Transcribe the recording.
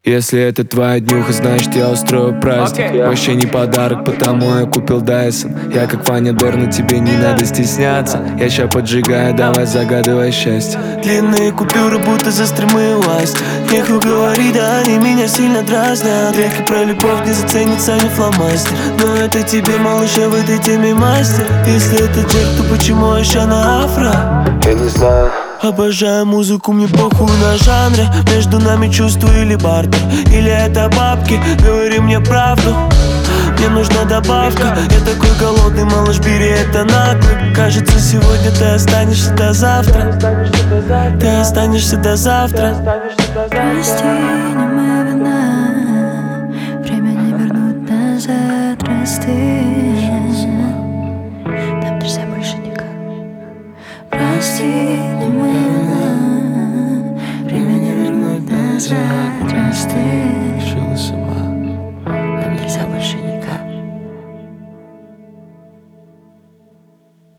Если это твоя днюха, значит я устрою праздник. Вообще не подарок, потому я купил Дайсон. Я как Ваня Дорна, тебе не надо стесняться. Я ща поджигаю, давай загадывай счастье. Длинные купюры, будто за стримы власть. Нехуй говорить, да они меня сильно дразнят. Треки про любовь не заценится ни фломастер. Но это тебе, малыш, я в этой теме мастер. Если это джек, то почему еще на афро? Я не знаю. Обожаю музыку, мне похуй на жанре. Между нами чувства или бартер. Или это бабки, говори мне правду. Мне нужна добавка. Я такой голодный, малыш, бери это нагло. Кажется, сегодня ты останешься до завтра. Ты останешься до завтра. Прости, не моя вина. Время не вернуть назад. Прости, там нельзя больше никак. Прости, не моя вина. Время не вернуть назад. Прости.